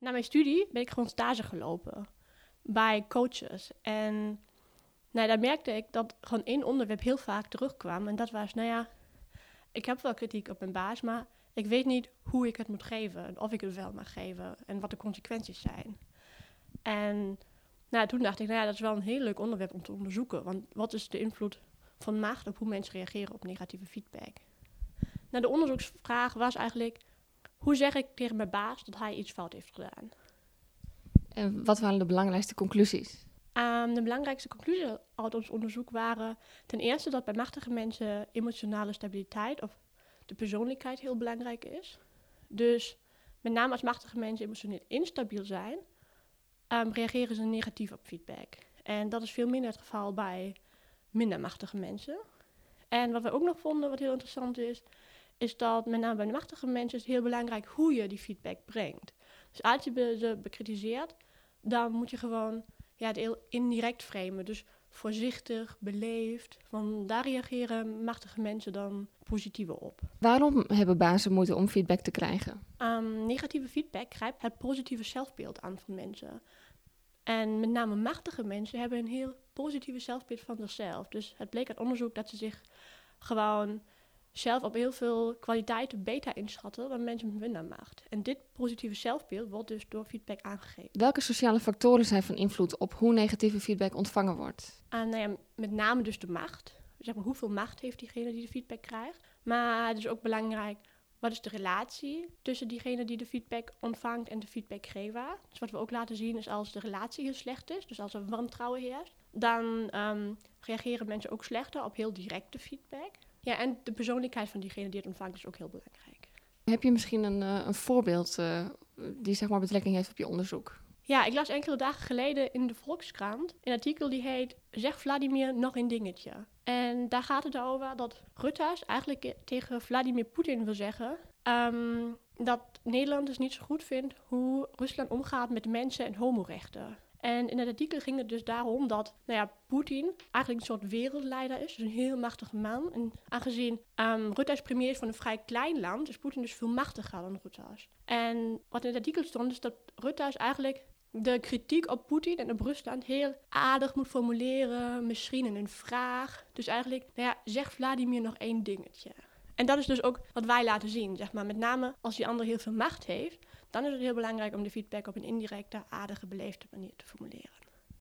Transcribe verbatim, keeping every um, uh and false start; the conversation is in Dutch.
Na mijn studie ben ik gewoon stage gelopen bij coaches. En nou, daar merkte ik dat gewoon één onderwerp heel vaak terugkwam. En dat was, nou ja, ik heb wel kritiek op mijn baas, maar ik weet niet hoe ik het moet geven. En of ik het wel mag geven en wat de consequenties zijn. En nou, toen dacht ik, nou ja, dat is wel een heel leuk onderwerp om te onderzoeken. Want wat is de invloed van macht op hoe mensen reageren op negatieve feedback? Nou, de onderzoeksvraag was eigenlijk, hoe zeg ik tegen mijn baas dat hij iets fout heeft gedaan? En wat waren de belangrijkste conclusies? Um, de belangrijkste conclusies uit ons onderzoek waren ten eerste dat bij machtige mensen emotionale stabiliteit of de persoonlijkheid heel belangrijk is. Dus met name als machtige mensen emotioneel instabiel zijn, um, reageren ze negatief op feedback. En dat is veel minder het geval bij minder machtige mensen. En wat we ook nog vonden, wat heel interessant is, is dat met name bij de machtige mensen is het heel belangrijk hoe je die feedback brengt. Dus als je ze bekritiseert, dan moet je gewoon ja, het heel indirect framen. Dus voorzichtig, beleefd. Van daar reageren machtige mensen dan positiever op. Waarom hebben bazen moeite om feedback te krijgen? Um, negatieve feedback grijpt het positieve zelfbeeld aan van mensen. En met name machtige mensen hebben een heel positieve zelfbeeld van zichzelf. Dus het bleek uit onderzoek dat ze zich gewoon zelf op heel veel kwaliteiten beter inschatten dan mensen met minder macht. En dit positieve zelfbeeld wordt dus door feedback aangegeven. Welke sociale factoren zijn van invloed op hoe negatieve feedback ontvangen wordt? Uh, nou ja, met name dus de macht. Zeg maar, hoeveel macht heeft diegene die de feedback krijgt? Maar het is ook belangrijk, wat is de relatie tussen diegene die de feedback ontvangt en de feedbackgever? Dus wat we ook laten zien is als de relatie heel slecht is, dus als er wantrouwen heerst, dan um, reageren mensen ook slechter op heel directe feedback. Ja, en de persoonlijkheid van diegene die het ontvangt is ook heel belangrijk. Heb je misschien een, uh, een voorbeeld uh, die zeg maar betrekking heeft op je onderzoek? Ja, ik las enkele dagen geleden in de Volkskrant een artikel die heet Zeg Vladimir nog een dingetje. En daar gaat het over dat Rutte eigenlijk tegen Vladimir Poetin wil zeggen um, dat Nederland dus niet zo goed vindt hoe Rusland omgaat met mensen en homorechten. En in het artikel ging het dus daarom dat nou ja, Poetin eigenlijk een soort wereldleider is. Dus een heel machtige man. En aangezien um, Rutte als premier is van een vrij klein land, is Poetin dus veel machtiger dan Rutte is. En wat in het artikel stond is dat Rutte is eigenlijk de kritiek op Poetin en op Rusland heel aardig moet formuleren. Misschien in een vraag. Dus eigenlijk, nou ja, zeg Vladimir nog één dingetje. En dat is dus ook wat wij laten zien, zeg maar. Met name als die ander heel veel macht heeft, dan is het heel belangrijk om de feedback op een indirecte, aardige, beleefde manier te formuleren.